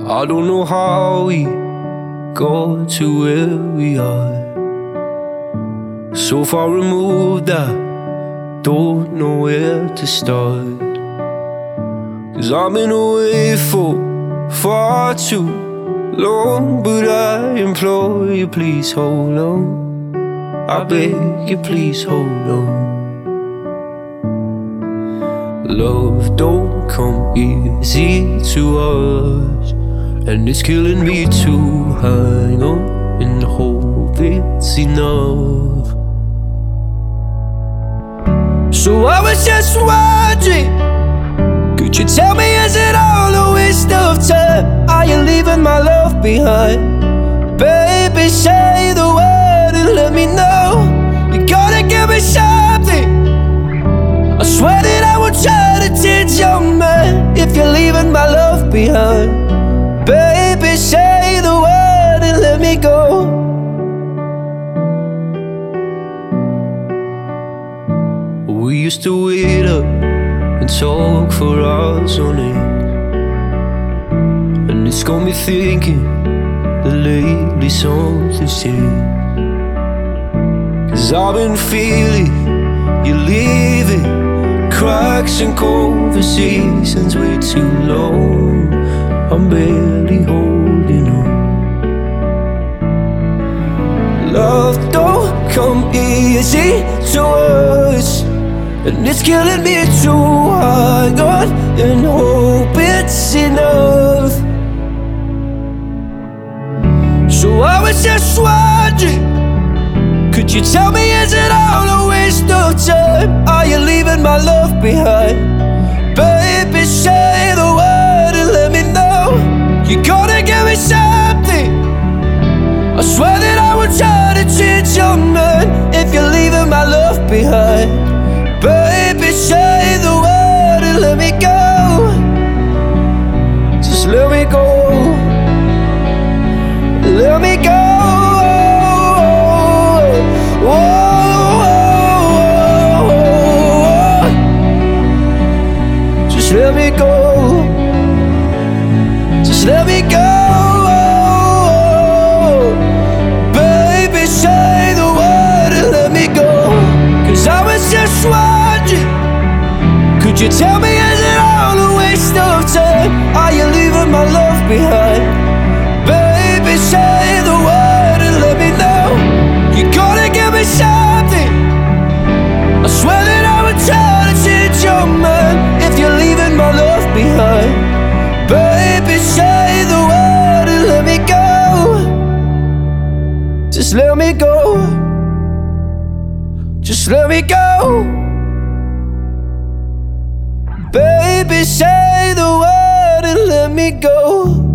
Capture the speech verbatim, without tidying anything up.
I don't know how we got to where we are. So far removed, I don't know where to start. Cause I've been away for far too long. But I implore you, please hold on. I beg you, please hold on. Love don't come easy to us, and it's killing me to hang on and hope it's enough. So I was just wondering, could you tell me, is it all a waste of time? Are you leaving my love behind? Baby, say the word and let me know. You gotta give me something. I swear that I will try to change your mind if you're leaving my love behind. Baby, say the word and let me go. We used to wait up and talk for hours on end, and it's got me thinking that lately something's changed. Cause I've been feeling you leaving cracks in conversations way too long. I'm barely holding on. Love don't come easy to us, and it's killing me to hang on and hope it's enough. So I was just wondering, could you tell me, is it all a waste of time? Are you leaving my love behind? Baby, say the word and let me know. You gotta give me something. I swear that I will try to change your mind if you're leaving my love behind. Baby, say the word and let me go. Just let me go. Let me go. Just let me go. Just let me go. Baby, say the word and let me go. Cause I was just wondering, could you tell me, is it all a waste of time? Are you leaving my love behind? Baby, say the word and let me know. You gotta give me something. I swear that I would try to change your mind if you're leaving my love behind. Baby, say the word and let me go. Just let me go. Just let me go. Baby, say the word and let me go.